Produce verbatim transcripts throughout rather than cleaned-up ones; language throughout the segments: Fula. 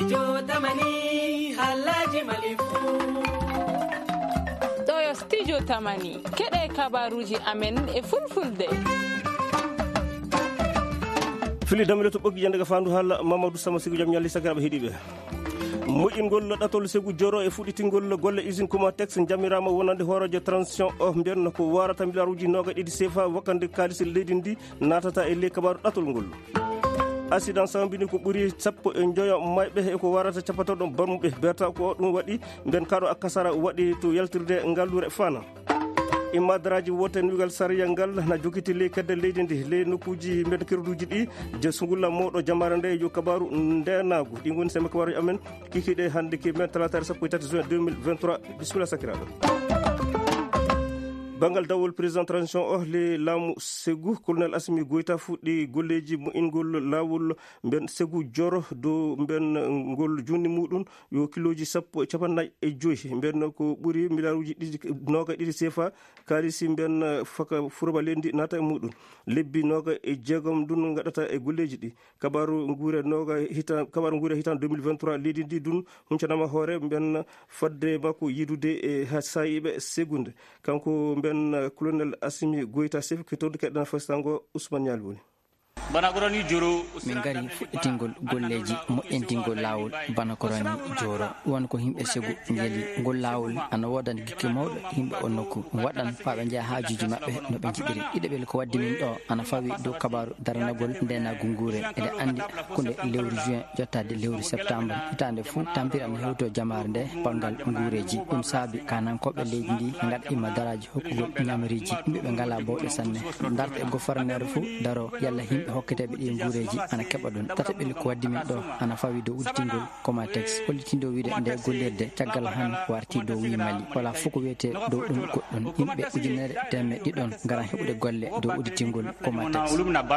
studio tamani halaji malifu ɗo studio tamani keɗe kabaruji amen e fulfulde fili damile to ɓoggi jande ga fandu haala Mamadou Sama Sigu jam ñalli sakiraɓe heeɗiɓe moƴƴingol ɗatol Ségu Dioro e fuɗɗitingol golle usine Comatex jamirama wonande hoorojo transition o mbiyanno ko warata milliards noga ɗiɗi C F A wakkande kaalisi leydi ndi natata e ley kabaru ɗatol ngol accident sambini ko ɓuuri sappo e joyo mayɓe eko warata capatoɗo barmuɓe berta ko ɗum waɗi nden kaɗo akkasara waɗi to yaltirde ngallure fana imadaraji woten wigal sariya ngal na jogiti ley kedde leydi ndi ley nokkuji mbeɗa kerduji ɗi je sungulla mawɗo jamare nde yo kabaru ndenago ɗi goni seme kabaruji amen kikiɗe hande ki men talatare sappo e tati juin deux mille vingt-trois bisimilla sakiraɗo bangal dawol président transition o le laamu Ségu colonel Assimi Goïta fuɗɗi golleji mo'ingol lawol mben Ségu Dioro dow mben ngol junni muɗum yo kiloji sappo e capannayyi e joyyi mben ko ɓuuri milliards ɗiɗi noga ɗiɗi C F A kaalisi mben faka furba lendi nata e muɗum lebbi noga e jeegom ɗum gaɗata e golleji ɗi kabaru guure noga hitan kabaru guure hitan deux mille vingt-trois leydi ndi ɗum huncanama hoore mben fadde makko yidude e ha sayiɓe Ségunde kanko mben colonel Assimi Goïta sef ke toon keɗɗana fastango Ousmane Nial woni banakoroni Dioro min gari fuɗɗitingol golleji moƴƴintingol lawol banakoroni Dioro won ko himɓe Ségu jeeli ngol lawol ana wodani gikke mawɗo yimɓe on nokku waɗan faɓe jeeya hajuji mabɓe no ɓe jiɗiri ɗiɗaɓel ko waddi min ɗo ana fawi dow kabaru daranagol ndenagu nguure eɗe andi kunde lewru juin jottade lewru septembre hitande fou tampere ana hewto jamare nde bangal nguureji ɗum saabi kanankoɓe leydi ndi gaɗa imma daraji hokkugol ñamariji yimɓeɓe ngala bawɗe sanne darta e gouverneur fou daro yalla yimɓe hokketeɓe ɗi nguureji ana keɓa ɗum tataɓel ko waddi min ɗo ana fawi dow udditingol Comatex hollitindo wiide nde gollirde caggal han warti dow wi Mali wala fof ko wiyete dow ɗum goɗɗon yimɓe ujunere temme ɗiɗon garan heɓude golle dow udditingol Comatex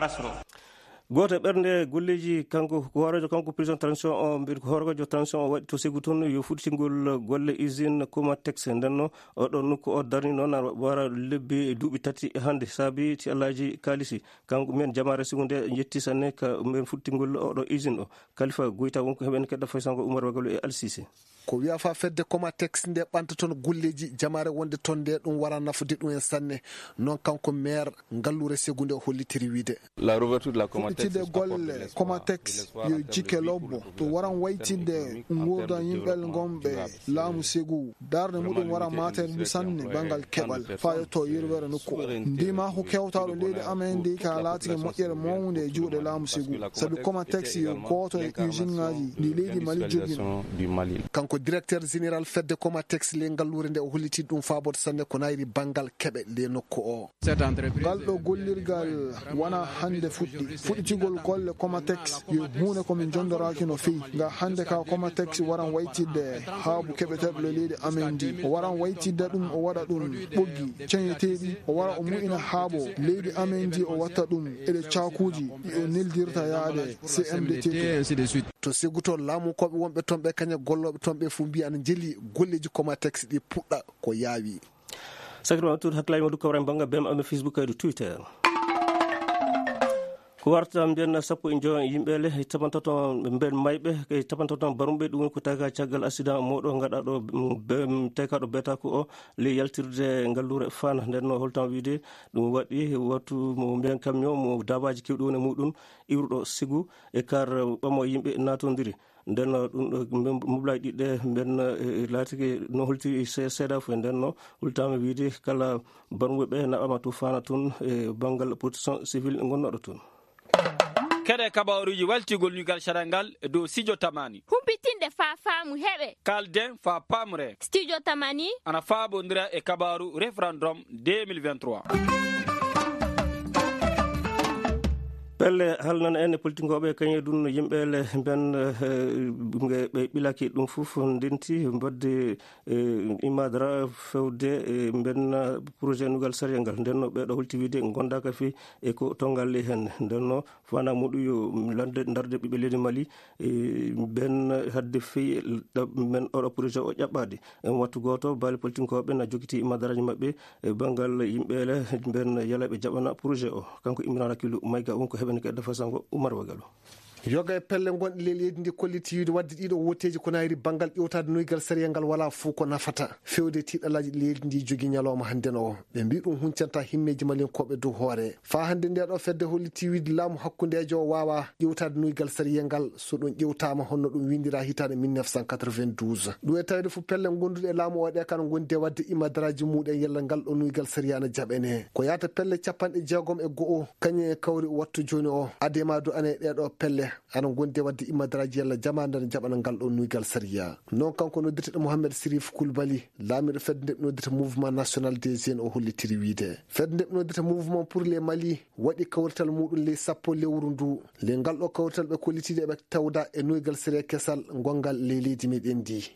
goto ɓernde golleji kanko hoorojo kanko président transition o mbiɗa ko hoorojo transition o waɗi to Ségu toon yo fuɗɗitingol golle usine Comatex ndenno oɗo nokku o darni noon aɗa wara lebbi e duuɓi tati hande saabi ti allaji kalisi kanko men jamare Ségu nde jetti sanne ka men fuɗɗitingol oɗo usine o Khalifa Goïta wonko heɓen keɗɗa faysango Oumar Wagalo e Alcissé ko wiya fa fedde Comatex nde ɓanta toon golleji jamare wonde toon nde ɗum wara nafude ɗum en sanne noon kanko maire ngallure Ségu nde hollitiri wiide fuɗɗitide golle Comatex yo jikke lobbo to waran waytidde gurdan yimɓel gonɓe laamu Ségu darde muɗum wara matere ndu sanne bangal keɓal fayoto yirwere nokku ndima ko kewtaɗo leydi amen ndi ka laatike moƴƴere mawde e juuɗe laamu Ségu saabi Comatex yo goto e usine ngaji ɗi leydi Mali jogino kanko directeur général fedde Comatex le ngallure nde o holliti ɗum faboto sanne ko nayri bangal keɓe le nokku o ngal ɗo gollirgal wona hande fuɗɗi fuɗɗitigol golle Comatex yo hunde komin jondoraki no fewi nga hande ka Comatex waran waytidde haabu keɓeteɓe le leydi amen ndi o waran waytidde ɗum o waɗa ɗum ɓoggi ceñeteɗi o wara o mu'ina haabo leydi amen ndi o watta ɗum eɗe cakuji o neldirta yaade C M D T to Ségu to laamu koɓe wonɓe toon ɓe kaña golloɓe toon ɓe fo mbiya ana jeli golleji Comatex ɗi puɗɗa ko yaawi sakirma tuuti hakkillaji ma du kawran bangga bem amen Facebook kaydo Twitter ko warta mbiyen sappo e joyo yimɓele e tapantato mben mayɓe e tapantato barumɓe ɗum woni ko taga caggal accident moɗo gaɗaɗo tekaɗo betako o le yaltirde ngallure fana nden no holtan wiide ɗum waɗi wattu mo mbiyen camion mo dabaji kewɗi woni muɗum iwruɗo Ségu e kar ɓamo yimɓe natodiri nden ɗum ɗo moblaji ɗiɗɗe mben laatiki no holti seeɗa fo nden no holtama wiide kala barumɓeɓe naɓama to fana toon e banggal protection civil gonnoɗo toon keɗe kabaruji waltigol ñugal caɗangal dow studio tamani humpitinde fa faamu heɓe kalden fa pamre studio tamani ana faabodira e kabaru référendum deux mille vingt-trois pelle halnana en e politique kañe ɗum yimɓele ben ɓe ɓilaki ɗum fof ndenti mbadde imadara fewde ben projet nugal saria ngal ndenno ɓeɗo holti wiide gondaka fi e ko tongalle hen ndenno fana muɗum yo lande darde ɓiɓe leydi Mali ben hadde fi men oɗo projet o ƴaɓɓade en wattu goto baali politique ɓe na jogiti imadaraji mabɓe bangal yimɓele ben yalaɓe jaɓana projet o kanko Imran Rakilu Mayga wonko heɓen kedda fasango Oumar Wagalo yoga e pelle gonɗe ley leydi ndi kolliti wiide wadde ɗiɗo woteji ko nayri banggal ƴewtade noygal sariya ngal wala fuu ko nafata fewde tiɗalaji leydi ndi jogui ñalawma hande o ɓe mbi ɗum huncanta himmeji malinkoɓe dow hoore fa hande nde ɗo fedde holliti wiide laamu hakkudejo o wawa ƴewtade noygal sariya ngal so ɗum ƴewtama honno ɗum windira hitande mille neuf cent quatre-vingt-douze ɗum e tawde fo pelle gonduɗe e laamu o ɗe kan gondi wadde imadaraji muɗum yalla ngal ɗo noygal sariya na jaɓene ko yata pelle capanɗe jeegom e go'o kañum e kawri wattu joni o adema do ane ɗeɗo pelle ana gonde wadde imadaraji yalla jamandana jaɓana ngal ɗo noygal sariya non kanko noddirteɗo Mouhamed Sirif Koulibaly laamiɗo fedde nde noddita mouvement national des jeunes o hollitiri wiide fedde nde noddita mouvement pour les Mali waɗi kawrital muɗum ley sappo lewru ndu le ngal ɗo kawrital ɓe kollitide eɓe tawda e noygal sariya kesal gongal ley leydi meɗen ndi.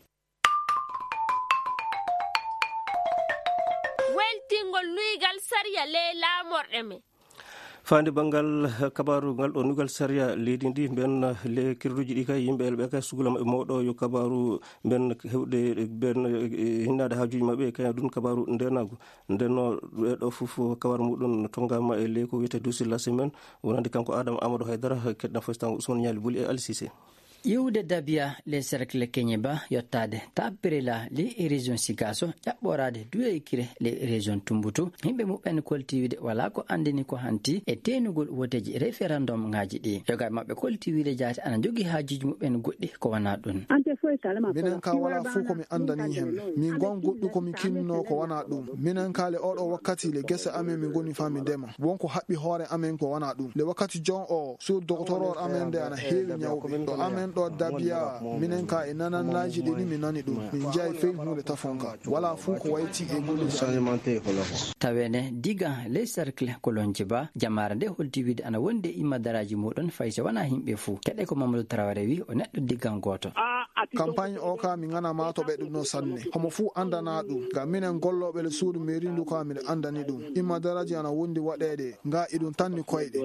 weltingol noygal sariya ley laamorɗe men fande banggal kabaru ngal ɗo nugal sariya leydi ndi ben le kirruji ɗi kay yimɓe ɓe kay sugula maɓɓe mawɗo yo kabaru ben hewɗe ben hinnade hajuji maɓɓe kay ɗum kabaru ndenago ndenno ɗo fof kabaru muɗum tongama e ley ko wiyete duusi la semaine wonande kanko Adama Amadou Haydara keɗɗan fostango Ousmane Ñali Buli e Ali Cissé. yewde dabiya les cercle keñeba yottade tappirela les région sigaso ƴaɓɓorade duyaykire les région tumbutu himɓe muɓɓen koltiwide wala ko andini ko hanti e tenugol woteji référendum ngaji ɗi yoga mabɓe koltiwide jaati ana jogui hajiji muɓɓen goɗɗi ko wana ɗum minen ka wala fuu komi andani hen min gon goɗɗu komi kinno ko wana ɗum minen ka le oɗo wakkati le guese amen min goni fami ndema wonko haɓɓi hoore amen ko wana ɗum le wakkati jon o sur docteur o amen nde ana heewi ñawɓe ɗo amen ɗo dabiya minen ka e nananlaji ɗi ni mi nani ɗum min jeeyi fewi hunde tafonka wala fuu ko wayti e golleji tawene diga les cercle kolonji ba jamare nde holtiwide ana wonde immadaraji muɗon fayso wana himɓe fuu keɗe ko Mamadou Traoré wi o neɗɗo diggan goto campagne o ka mi ganama to ɓe ɗum no sanne homo fuu andana ɗum ngam minen golloɓe le suudu mairie ndu ka miɗe andani ɗum immadaraji ana wondi waɗede nga iɗum tanni koyɗe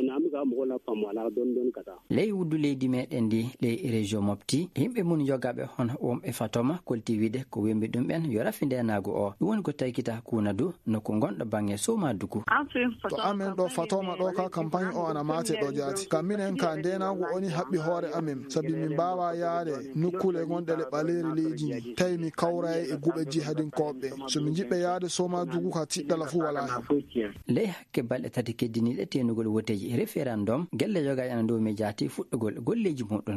ley wuddu leydi meɗen ndi ley région mofti yimɓe mun jogaɓe hon wonɓe fatoma koltiwide ko wembi ɗum ɓen yo rafi ndenago o ɗum woni ko taykita kunadu nokku gonɗo bangge somadugu to amen ɗo fatoma ɗo ka campagne o ana mate ɗo jaati kam minen ka ndenago oni haɓɓi hoore amen saabi min mbawa yaade nokkule gonɗe le ɓaleri leydi tawi mi kawray e guɓe jihadinkoɓe somi jiɓɓe yaade somadugu ka tiɗɗala fuu wala hen ley hakke balɗe tati keddiniɗe tenugol woteji référendum gelle jogaji ana dow mi jaati fuɗɗugol golleji muɗum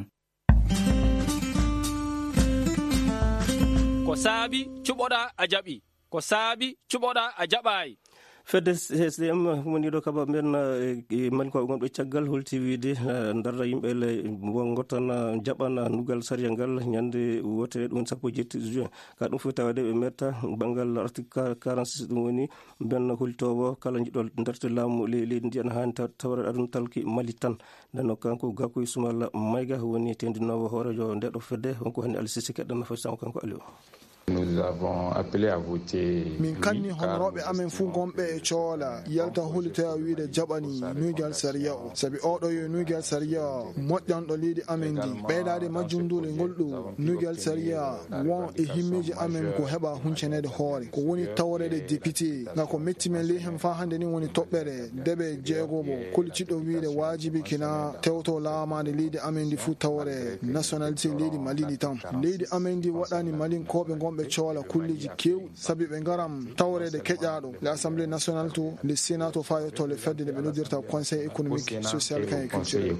ko saabi cuɓoɗa a jaɓi ko saabi cuɓoɗa a jaɓayi fedde S D M woni ɗo kaba men mankoɓe gonɓe caggal holti wiide darda yimɓe le gottana jaɓana nugal sariya ngal ñande wotere ɗum sappo jetti juin ka ɗum fof tawade ɓe metta banggal article quarante-six ɗum woni ben holtowo kala jiɗɗo darde laamu leydi ndi ana hani tawre aɗum talki Mali tan nden kanko Gakou Soumala Mayga woni tendinowo hoorejo nde ɗo fedde wonko hani Ali Cissé keɗɗan nafoy kanko Aliou. Nous avons appelé à voter. Min kanni honroɓe amen fu gonɓe e coola yalta hulite a wiide jaɓani nuigal sariya o sabi oɗo yo nuigal sariya moƴƴanɗo leydi amen ndi ɓeydade majjumdule ngolɗu nuigal sariya won e himmeji amen ko heɓa huncenede hoore ko woni tawrede député nga ko metti men ley hen fa hande ni woni toɓɓere ndeɓe jeegomo kolitiɗo wiide wajibi kina tewto laamade leydi amen ndi fu tawre nationalité leydi Mali ndi tan leydi amen ndi waɗani malinkoɓe gonɓe ɓe coola kulliji kew sabi ɓe garam tawrede keƴaɗo le assemblée nationale to le sénat to fa yetto le fedde nde ɓe noddirta conseil économique social et culturel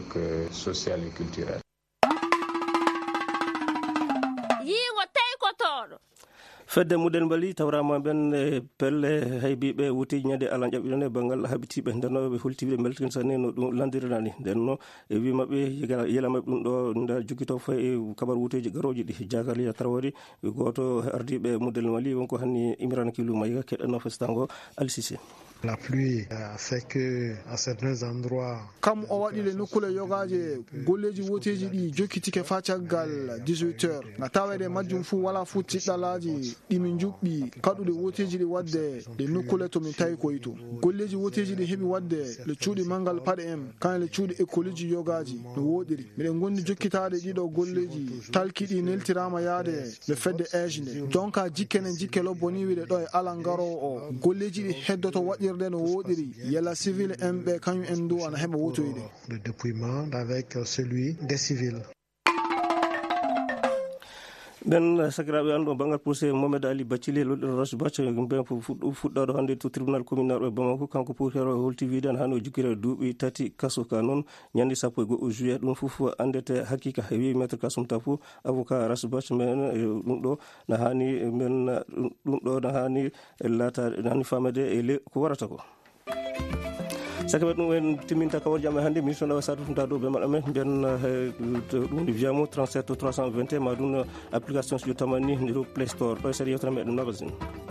yiigo taykotoɗo fedde muɗen mbali tawrama ben pelle haybiɓe wutiji ñande ala jaɓɓiɗon e banggal habitiɓe ndennoɓe hultiɓe beltin sanne no ɗum landirinani ndenno e wi mabɓe yela mabɓe ɗum ɗo nda joguito fo e kabar wuteji garoji ɗi Jakaliya Traoré goto ardiɓe muddel Mali wonko hanni Imran Kilou Mayiga keɗɗanno festango Ali Cissé. La pluie a fait que à certains endroits kam o waɗi le nokkule yogaje golleji woteji ɗi jokkitike fa caggal dix-huit heures na tawede majjum fu wala fu tiɗɗalaji ɗimin juɓɓi kaɗuɗe woteji ɗi wadde le nokkule to min tawi koyto golleji woteji ɗi heeɓi wadde le cuuɗi mangal paɗe en kan le cuuɗi écoloji yogaji no woɗiri miɗen gondi jokkitade ɗiɗo golleji talkiɗi neltirama yaade le fedde age nde donc a jikkenen jikke lobboni wiɗe ɗo e ala ngaro o golleji ɗi heddoto waɗir wotirde no woɗiri yala civil en ɓe kañum en du ana heɓa wotoyde le dépouillement avec celui des civils. ɓen sakiraɓe andu bangal procès Mohamed Ali Bathily lolɗo Roche Bathie ɓen fuɗɗaɗo hannde to tribunal communal e Bamako kanko potero holti wiide an hani o jukkira duuɓi tati kaso ka noon ñande sappo e goho juillet ɗum fof andete hakkika e wi maître Kassoum Tapo avocat Roche Bathie men ɗum ɗo na hani men ɗum ɗo na hani laata na hani famede e ko warata ko sakaɓe ɗum en timminta kawol jam e hannde mission ɗawa sadu tumta dow ɓe maɗa men mbiyen ɗum woni wiyamo trente-sept trois cent vingt et un ma ɗum application so tamani ɗo play store ɗo e sadi yewtere meɗen magasin.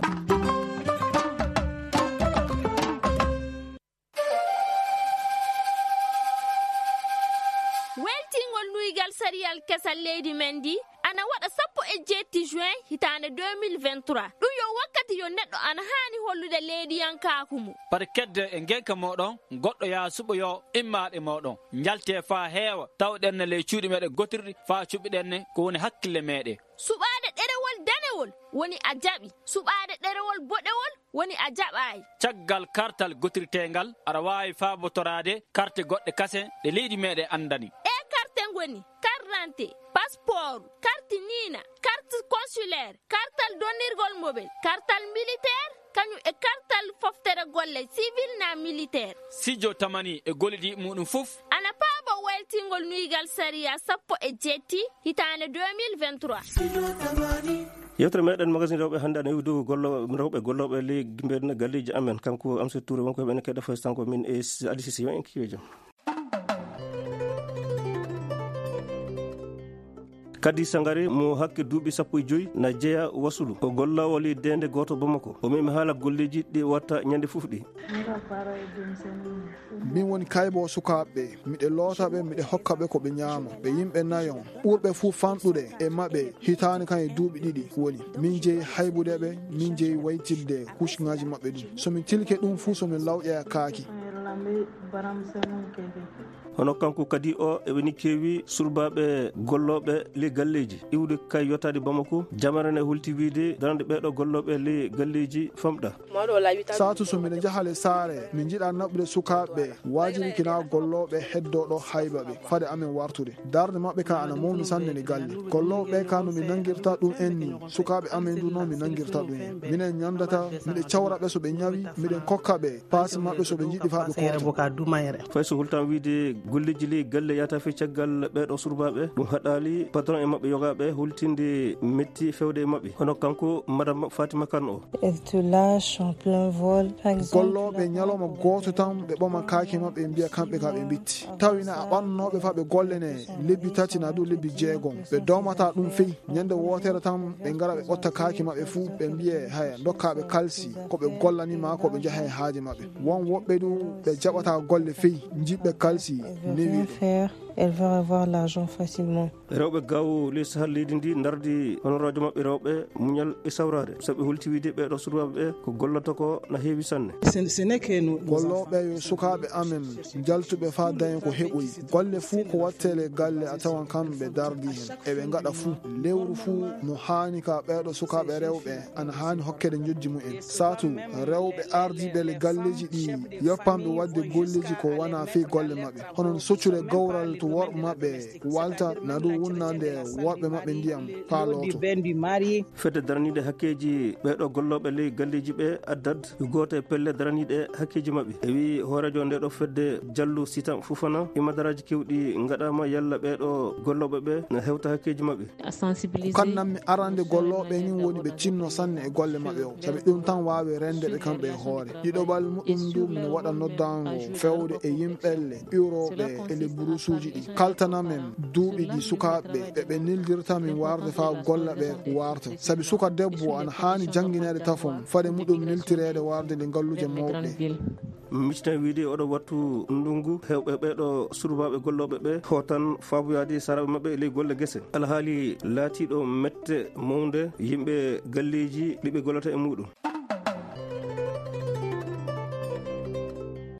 weltingol nuygal sariyal kesal leydi men ndi ana waɗa sappo e jeetti juin hitande deux mille vingt-trois ɗum yo wakkati yo neɗɗo ana haani hollude leydiyankaku mum par kedde e ngenka moɗon goɗɗo ya suɓoyo immaɗe moɗon jalte fa heewa tawɗenne ley cuuɗi meɗen gotirɗi fa cuɓiɗenne ko woni hakkille meɗe suɓade ɗerewol danewol woni a jaɓi suɓade ɗerewol boɗewol woni a jaɓayi caggal kartal gotirtegal aɗa wawi fabotorade carte goɗɗe kase ɗe leydi meɗen andani e carte ngoni carte d'identité passeport carte nina carte consulaire kartal donnirgol mobile kartal militaire kañum e kartal foftere golle civil na militaire sijo tamani e golidi muɗum fof ana paabo weltingol nuygal sariya sappo e jeetti hitande deux mille vingt-trois yewtere meɗen magasin rewɓe hannde ana dow gollo rewɓe golloɓe ley mbeɗen galleji amen kanko Amsatou Touré wonko heɓene keɗa fo sanko min e Adi Cissé yo en kiwe jam kadi Sangare mo hakke duuɓi sappo e joyi na jeeya wasulu o gollawol dende goto Bamako o mimi haala golleji ɗi watta ñande fof ɗi min woni kaybo sukaɓe miɗe lootaɓe miɗe hokkaɓe ko ɓe ñaama ɓe yimɓe nayon ɓurɓe fuu famɗude e maɓɓe hitani kan e duuɓi ɗiɗi woni min jeeyi haybudeɓe min jeeyi waytilde couche ngaji maɓɓe ɗum somin tilke ɗum fuu somin lawƴeya kaaki hono kanko kadi o eɓeni keewi surbaɓe golloɓe ley galleji iwde kay yottade Bamako jamarane hulti wiide darande ɓeɗo golloɓe ley galleji famɗa satu so miɗe jahale saare min jiiɗa naɓɓude sukaɓe wajiri kina golloɓe heddoɗo haybaɓe fade amen wartude darde mabɓe ka ana mawni sanne ne galle golloɓe ka no mi nangirta ɗum en ni sukaɓe amen du noon mi nangirta ɗum en minen ñandata miɗe cawraɓe soɓe ñawi miɗen kokkaɓe paasi mabɓe soɓe jiɗɗi fa ɓe koto fay so hultan wiide golleji ley galle yata fe caggal ɓeɗo surbaɓe ɗum haɗali patron e mabɓe yogaɓe hultinde metti fewde e mabɓe hono kanko madame Fatima Kane o golloɓe ñalawma goto tan ɓe ɓoma kaaki mabɓe ɓe mbiya kamɓe ka ɓe bitti tawina a ɓannoɓe fa ɓe gollene lebbi tati na dow lebbi jeegom ɓe domata ɗum feyi ñande wotere tan ɓe gara ɓe ɓotta kaaki mabɓe fuu ɓe mbiye haya dokkaɓe kalsi koɓe gollanima koɓe jaaha e haaji mabɓe won woɓɓe du ɓe jaɓata golle feyi jiɓɓe kalsi newi elle va avoir l'argent facilement. rewɓe gaw ley sahal leydi ndi dardi honoradio mabɓe rewɓe muñal e sawrade saɓe holti wiide ɓeɗo surbaɓe ɓe ko gollata ko na heewi sanne golloɓe yo sukaɓe amen jaltuɓe fa dañen ko heɓoyi golle fuu ko wattele galle a tawan kamɓe dardi hen eɓe gaɗa fuu lewru fuu no hani ka ɓeɗo sukaɓe rewɓe ana hani hokkede jojji mumen satu rewɓe ardiɓe le galleji ɗi yoppanɓe wadde golleji ko wana fi golle mabɓe honon soccure gawral to worɓe mabɓe walta na dow wunnande worɓe mabɓe ndiyam paaloto fedde daranide hakkeji ɓeɗo golloɓe ley galleji ɓe addad goto e pelle daraniɗe hakkeji mabɓe e wi hoorejo nde ɗo fedde Diallo Sitan Fofana imadaraji kewɗi gaɗama yalla ɓeɗo golloɓe ɓe ne hewta hakkeji mabɓe kannanmi arande golloɓe ni woni ɓe cinno sanne e golle mabɓe o saabi ɗum tan wawi rendeɓe kamɓe e hoore ɗiɗoɓal muɗum ɗum ne waɗa noddango fewde e yimɓelle ɓiwroɓe e le burusuji ɗi kaltanamen duuɓi ɗi sukaɓe eɓe nildirta min warde fa golla ɓe warta saabi suka debbo ana hani jangguinede tafon fade muɗum niltirede warde nde galluje mawɓe miccitan wiide oɗo wattu ndungu hewɓe ɓeɗo surbaɓe golloɓe ɓe hotan faboyade saraɓe mabɓe e ley golle guese alhaali laatiɗo mette mawde yimɓe galleji ɗiɓe gollata e muɗum